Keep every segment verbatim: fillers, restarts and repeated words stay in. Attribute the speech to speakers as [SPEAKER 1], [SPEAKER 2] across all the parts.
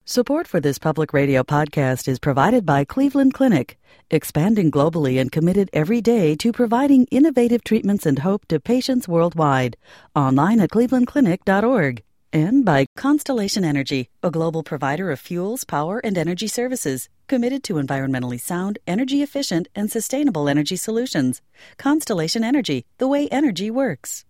[SPEAKER 1] Support for this public radio podcast is provided by Cleveland Clinic, expanding globally and committed every day to providing innovative treatments and hope to patients worldwide. Online at cleveland clinic dot org. And by Constellation Energy, a global provider of fuels, power, and energy services, committed to environmentally sound, energy-efficient, and sustainable energy solutions. Constellation Energy, the way energy works.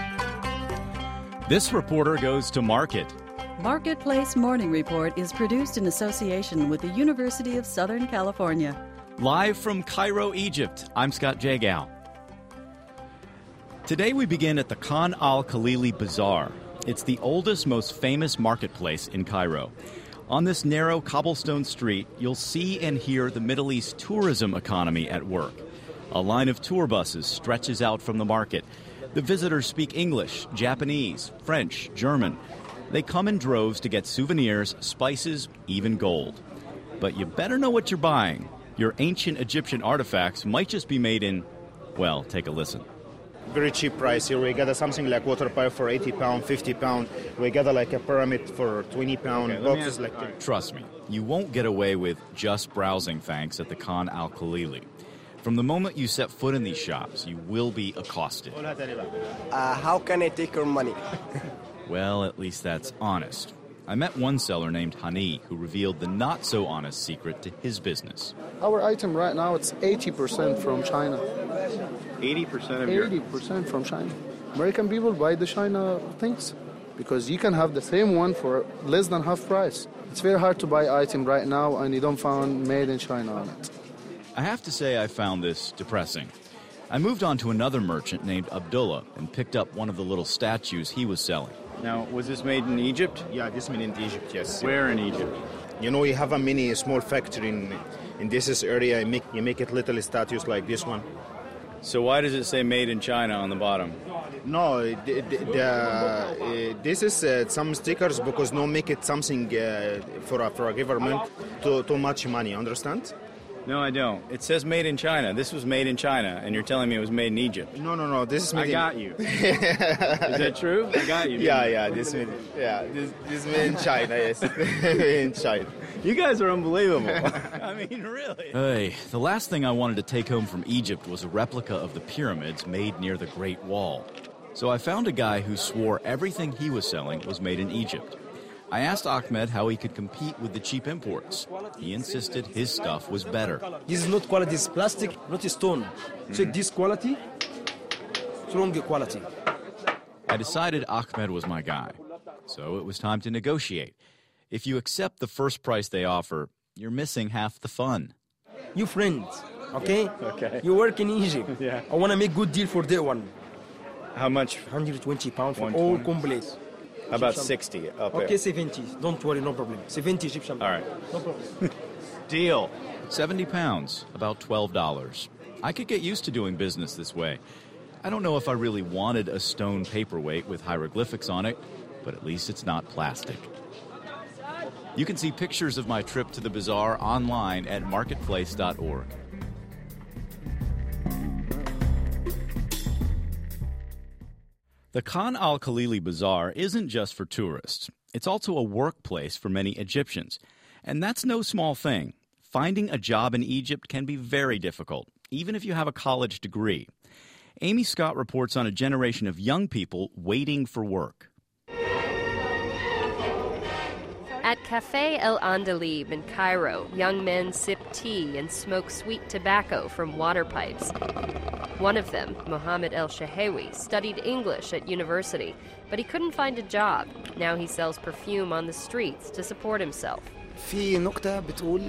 [SPEAKER 2] This reporter goes to market.
[SPEAKER 1] Marketplace Morning Report is produced in association with the University of Southern California.
[SPEAKER 2] Live from Cairo, Egypt, I'm Scott Jagow. Today we begin at the Khan al-Khalili Bazaar. It's the oldest, most famous marketplace in Cairo. On this narrow cobblestone street, you'll see and hear the Middle East tourism economy at work. A line of tour buses stretches out from the market. The visitors speak English, Japanese, French, German. They come in droves to get souvenirs, spices, even gold. But you better know what you're buying. Your ancient Egyptian artifacts might just be made in, well, take a listen.
[SPEAKER 3] Very cheap price here. We got something like water pipe for eighty pounds, fifty pounds. We got like a pyramid for twenty pounds.
[SPEAKER 2] Okay, Boxes like that. Trust me, you won't get away with just browsing thanks at the Khan al-Khalili. From the moment you set foot in these shops, you will be accosted.
[SPEAKER 4] Uh, how can I take your money?
[SPEAKER 2] Well, at least that's honest. I met one seller named Hani who revealed the not-so-honest secret to his business.
[SPEAKER 5] Our item right now, it's eighty percent from China.
[SPEAKER 2] eighty percent of your...
[SPEAKER 5] eighty percent from China. American people buy the China things because you can have the same one for less than half price. It's very hard to buy item right now and you don't find made in China on it.
[SPEAKER 2] I have to say I found this depressing. I moved on to another merchant named Abdullah and picked up one of the little statues he was selling.
[SPEAKER 6] Now, was this made in Egypt?
[SPEAKER 3] Yeah, this made in Egypt, yes.
[SPEAKER 6] Where in Egypt?
[SPEAKER 3] You know, you have a mini small factory in, in this area. You make, you make it little statues like this one.
[SPEAKER 6] So why does it say made in China on the bottom?
[SPEAKER 3] No, the, the, the, uh, this is uh, some stickers because no make it something uh, for, a, for a government too, too much money, understand?
[SPEAKER 6] No, I don't. It says made in China. This was made in China, and you're telling me it was made in Egypt.
[SPEAKER 3] No, no, no. This is made
[SPEAKER 6] I
[SPEAKER 3] in...
[SPEAKER 6] got you. Is that true? I got you.
[SPEAKER 3] Yeah, yeah. This made, yeah, this, this made in China. Yes, made in China.
[SPEAKER 6] You guys are unbelievable. I mean, really.
[SPEAKER 2] Hey, the last thing I wanted to take home from Egypt was a replica of the pyramids made near the Great Wall. So I found a guy who swore everything he was selling was made in Egypt. I asked Ahmed how he could compete with the cheap imports. He insisted his stuff was better.
[SPEAKER 7] This is not quality, it's plastic, not stone. Mm-hmm. Check this quality, strong quality.
[SPEAKER 2] I decided Ahmed was my guy, so it was time to negotiate. If you accept the first price they offer, you're missing half the fun.
[SPEAKER 7] You friends, okay?
[SPEAKER 6] Okay.
[SPEAKER 7] You work in Egypt.
[SPEAKER 6] Yeah.
[SPEAKER 7] I want to make good deal for that one.
[SPEAKER 6] How much?
[SPEAKER 7] one hundred twenty pounds for
[SPEAKER 6] one
[SPEAKER 7] all
[SPEAKER 6] twenty.
[SPEAKER 7] complete.
[SPEAKER 6] How about sixty up
[SPEAKER 7] Okay,
[SPEAKER 6] there?
[SPEAKER 7] seventy. Don't worry, no problem. seventy Egyptian.
[SPEAKER 6] All right.
[SPEAKER 7] No problem.
[SPEAKER 6] Deal.
[SPEAKER 2] seventy pounds, about twelve dollars. I could get used to doing business this way. I don't know if I really wanted a stone paperweight with hieroglyphics on it, but at least it's not plastic. You can see pictures of my trip to the bazaar online at marketplace dot org. The Khan al-Khalili Bazaar isn't just for tourists. It's also a workplace for many Egyptians. And that's no small thing. Finding a job in Egypt can be very difficult, even if you have a college degree. Amy Scott reports on a generation of young people waiting for work.
[SPEAKER 8] At Café El Andalib in Cairo, young men sip tea and smoke sweet tobacco from water pipes. One of them, Mohammed El Shahawi, studied English at university, but he couldn't find a job. Now he sells perfume on the streets to support himself.
[SPEAKER 9] في نكتة بتقول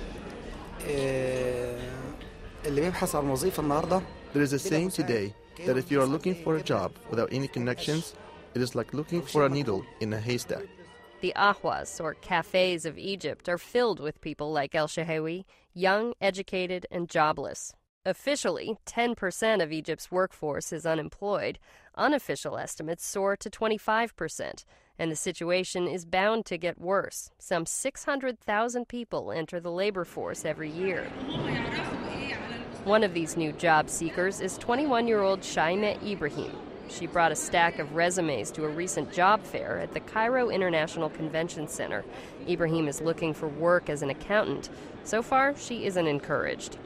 [SPEAKER 9] اللي بيبحث عن وظيفة النهاردة.
[SPEAKER 10] There is a saying today that if you are looking for a job without any connections, it is like looking for a needle in a haystack.
[SPEAKER 8] The ahwas, or cafes of Egypt, are filled with people like El Shahawi, young, educated, and jobless. Officially, ten percent of Egypt's workforce is unemployed. Unofficial estimates soar to twenty-five percent, and the situation is bound to get worse. Some six hundred thousand people enter the labor force every year. One of these new job seekers is twenty-one-year-old Shaima Ibrahim. She brought a stack of resumes to a recent job fair at the Cairo International Convention Center. Ibrahim is looking for work as an accountant. So far, she isn't encouraged.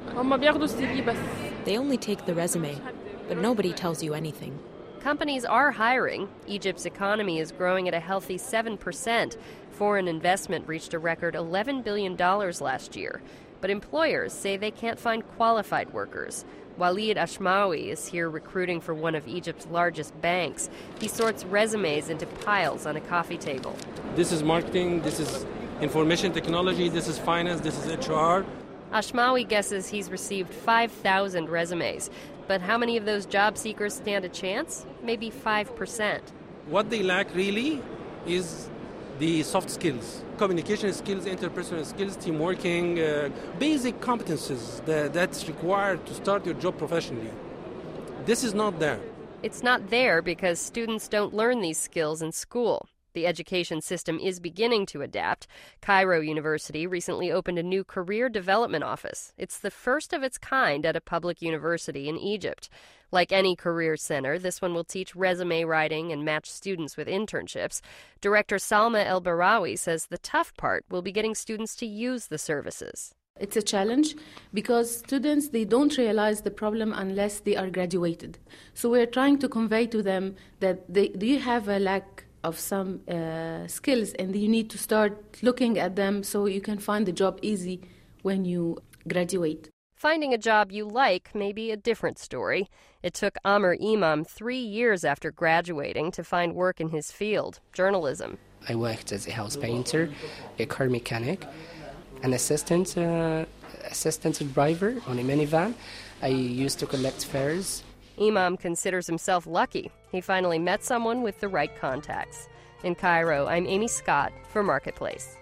[SPEAKER 11] They only take the resume, but nobody tells you anything.
[SPEAKER 8] Companies are hiring. Egypt's economy is growing at a healthy seven percent. Foreign investment reached a record eleven billion dollars last year. But employers say they can't find qualified workers. Walid Ashmawi is here recruiting for one of Egypt's largest banks. He sorts resumes into piles on a coffee table.
[SPEAKER 12] This is marketing, this is information technology, this is finance, this is H R.
[SPEAKER 8] Ashmawi guesses he's received five thousand resumes. But how many of those job seekers stand a chance? Maybe five percent.
[SPEAKER 12] What they lack really is the soft skills, communication skills, interpersonal skills, team working, uh, basic competences that, that's required to start your job professionally. This is not there.
[SPEAKER 8] It's not there because students don't learn these skills in school. The education system is beginning to adapt. Cairo University recently opened a new career development office. It's the first of its kind at a public university in Egypt. Like any career center, this one will teach resume writing and match students with internships. Director Salma El Barawi says the tough part will be getting students to use the services.
[SPEAKER 13] It's a challenge because students, they don't realize the problem unless they are graduated. So we're trying to convey to them that they do have a lack of some uh, skills and you need to start looking at them so you can find the job easy when you graduate.
[SPEAKER 8] Finding a job you like may be a different story. It took Amr Imam three years after graduating to find work in his field, journalism.
[SPEAKER 14] I worked as a house painter, a car mechanic, an assistant, uh, assistant driver on a minivan. I used to collect fares.
[SPEAKER 8] Imam considers himself lucky. He finally met someone with the right contacts. In Cairo, I'm Amy Scott for Marketplace.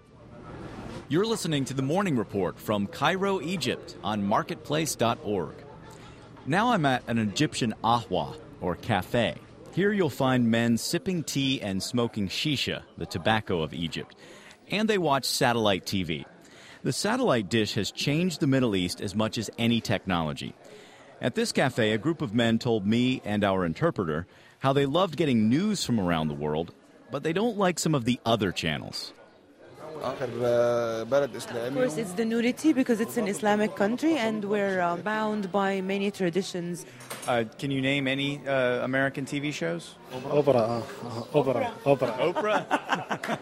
[SPEAKER 2] You're listening to the Morning Report from Cairo, Egypt on marketplace dot org. Now I'm at an Egyptian ahwa, or cafe. Here you'll find men sipping tea and smoking shisha, the tobacco of Egypt. And they watch satellite T V. The satellite dish has changed the Middle East as much as any technology. At this cafe, a group of men told me and our interpreter how they loved getting news from around the world, but they don't like some of the other channels.
[SPEAKER 15] Of course, it's the nudity because it's an Islamic country and we're uh, bound by many traditions.
[SPEAKER 6] Uh, can you name any uh, American T V shows?
[SPEAKER 16] Oprah. Uh, Oprah. Oprah.
[SPEAKER 6] Oprah?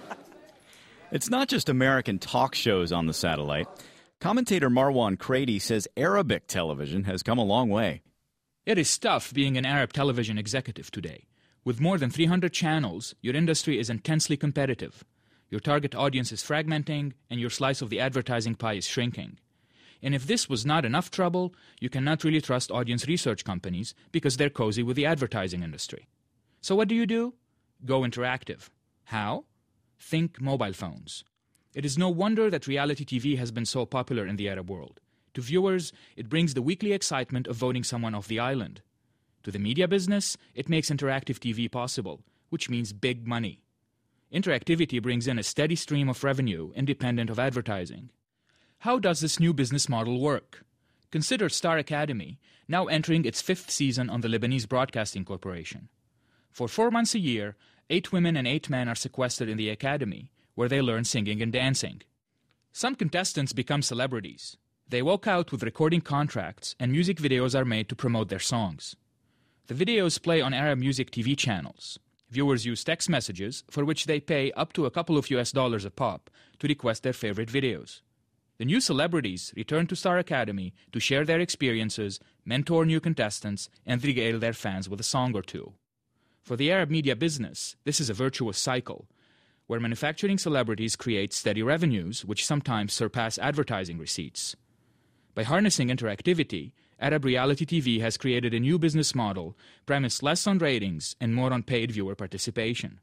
[SPEAKER 2] It's not just American talk shows on the satellite. Commentator Marwan Krady says Arabic television has come a long way.
[SPEAKER 17] It is tough being an Arab television executive today. With more than three hundred channels, your industry is intensely competitive. Your target audience is fragmenting, and your slice of the advertising pie is shrinking. And if this was not enough trouble, you cannot really trust audience research companies because they're cozy with the advertising industry. So what do you do? Go interactive. How? Think mobile phones. It is no wonder that reality T V has been so popular in the Arab world. To viewers, it brings the weekly excitement of voting someone off the island. To the media business, it makes interactive T V possible, which means big money. Interactivity brings in a steady stream of revenue independent of advertising. How does this new business model work? Consider Star Academy, now entering its fifth season on the Lebanese Broadcasting Corporation. For four months a year, eight women and eight men are sequestered in the academy, where they learn singing and dancing. Some contestants become celebrities. They walk out with recording contracts, and music videos are made to promote their songs. The videos play on Arab music T V channels. Viewers use text messages, for which they pay up to a couple of U S dollars a pop, to request their favorite videos. The new celebrities return to Star Academy to share their experiences, mentor new contestants, and regale their fans with a song or two. For the Arab media business, this is a virtuous cycle, where manufacturing celebrities create steady revenues, which sometimes surpass advertising receipts. By harnessing interactivity, Arab reality T V has created a new business model premised less on ratings and more on paid viewer participation.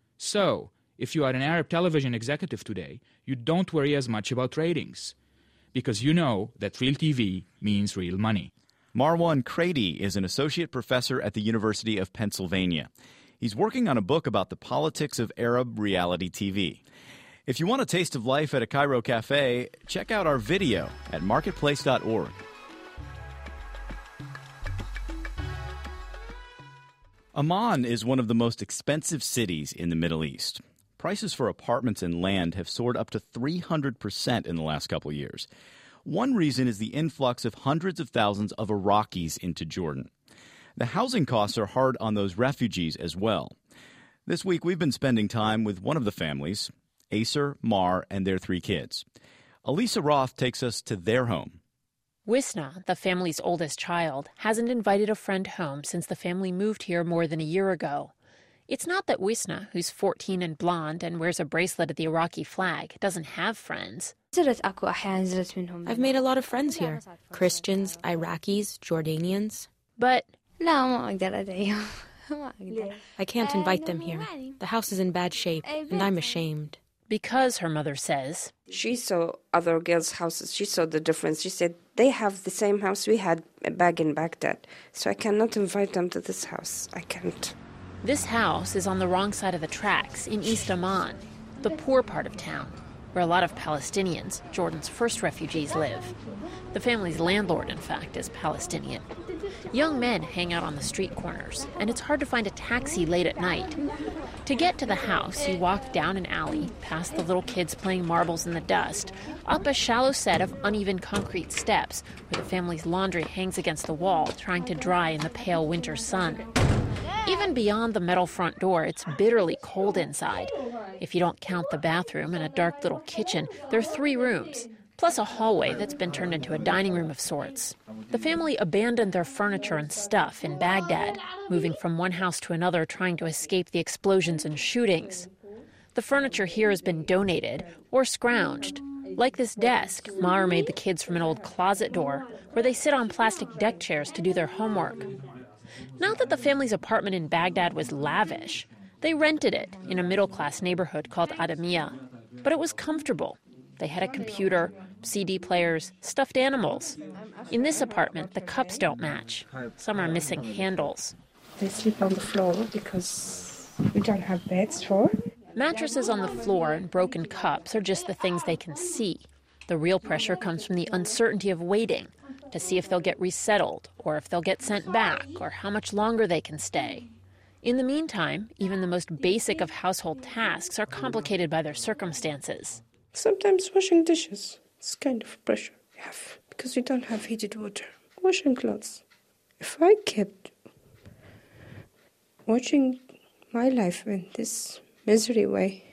[SPEAKER 17] So, if you are an Arab television executive today, you don't worry as much about ratings, because you know that real T V means real money.
[SPEAKER 2] Marwan Krady is an associate professor at the University of Pennsylvania. He's working on a book about the politics of Arab reality T V. If you want a taste of life at a Cairo cafe, check out our video at marketplace dot org. Amman is one of the most expensive cities in the Middle East. Prices for apartments and land have soared up to three hundred percent in the last couple of years. One reason is the influx of hundreds of thousands of Iraqis into Jordan. The housing costs are hard on those refugees as well. This week, we've been spending time with one of the families, Acer, Mar, and their three kids. Elisa Roth takes us to their home.
[SPEAKER 11] Wisna, the family's oldest child, hasn't invited a friend home since the family moved here more than a year ago. It's not that Wisna, who's fourteen and blonde and wears a bracelet at the Iraqi flag, doesn't have friends. I've made a lot of friends here. Christians, Iraqis, Jordanians. But I can't invite them here. The house is in bad shape, and I'm ashamed. Because, her mother says,
[SPEAKER 18] she saw other girls' houses. She saw the difference. She said, they have the same house we had back in Baghdad, so I cannot invite them to this house. I can't.
[SPEAKER 11] This house is on the wrong side of the tracks in East Amman, the poor part of town, where a lot of Palestinians, Jordan's first refugees, live. The family's landlord, in fact, is Palestinian. Young men hang out on the street corners, and it's hard to find a taxi late at night. To get to the house, you walk down an alley, past the little kids playing marbles in the dust, up a shallow set of uneven concrete steps where the family's laundry hangs against the wall, trying to dry in the pale winter sun. Even beyond the metal front door, it's bitterly cold inside. If you don't count the bathroom and a dark little kitchen, there are three rooms, plus a hallway that's been turned into a dining room of sorts. The family abandoned their furniture and stuff in Baghdad, moving from one house to another trying to escape the explosions and shootings. The furniture here has been donated or scrounged. Like this desk, Mar made the kids from an old closet door where they sit on plastic deck chairs to do their homework. Not that the family's apartment in Baghdad was lavish. They rented it in a middle-class neighborhood called Adamiyah. But it was comfortable. They had a computer, C D players, stuffed animals. In this apartment, the cups don't match. Some are missing handles.
[SPEAKER 18] They sleep on the floor because we don't have beds for.
[SPEAKER 11] Mattresses on the floor and broken cups are just the things they can see. The real pressure comes from the uncertainty of waiting to see if they'll get resettled or if they'll get sent back or how much longer they can stay. In the meantime, even the most basic of household tasks are complicated by their circumstances.
[SPEAKER 18] Sometimes washing dishes is kind of pressure we have because we don't have heated water. Washing clothes. If I kept watching my life in this misery way,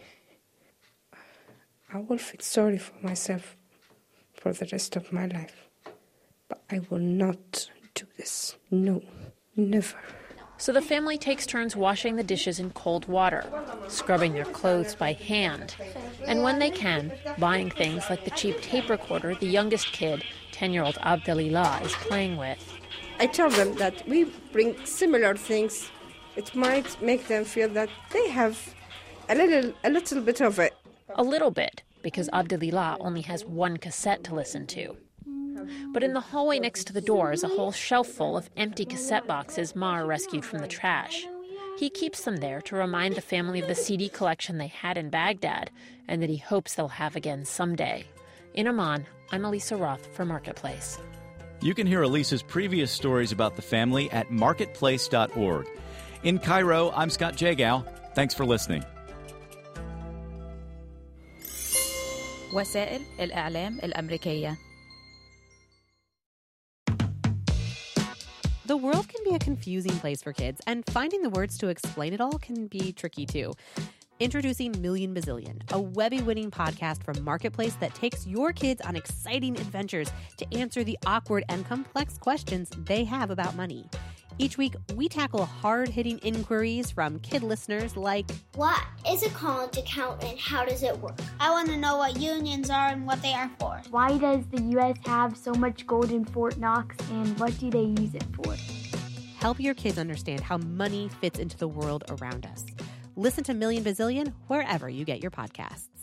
[SPEAKER 18] I will feel sorry for myself for the rest of my life. But I will not do this. No, never.
[SPEAKER 11] So the family takes turns washing the dishes in cold water, scrubbing their clothes by hand, and when they can, buying things like the cheap tape recorder the youngest kid, ten-year-old Abdelilah, is playing with.
[SPEAKER 18] I tell them that we bring similar things. It might make them feel that they have a little, a little bit of it.
[SPEAKER 11] A little bit, because Abdelilah only has one cassette to listen to. But in the hallway next to the door is a whole shelf full of empty cassette boxes Mar rescued from the trash. He keeps them there to remind the family of the C D collection they had in Baghdad and that he hopes they'll have again someday. In Amman, I'm Elisa Roth for Marketplace.
[SPEAKER 2] You can hear Elisa's previous stories about the family at marketplace dot org. In Cairo, I'm Scott Jagow. Thanks for listening.
[SPEAKER 19] وسائل الإعلام الأمريكية.
[SPEAKER 20] The world can be a confusing place for kids, and finding the words to explain it all can be tricky too. Introducing Million Bazillion, a Webby-winning podcast from Marketplace that takes your kids on exciting adventures to answer the awkward and complex questions they have about money. Each week, we tackle hard-hitting inquiries from kid listeners like,
[SPEAKER 21] what is a college account and how does it work? I want to know what unions are and what they are for.
[SPEAKER 22] Why does the U S have so much gold in Fort Knox and what do they use it for?
[SPEAKER 20] Help your kids understand how money fits into the world around us. Listen to Million Bazillion wherever you get your podcasts.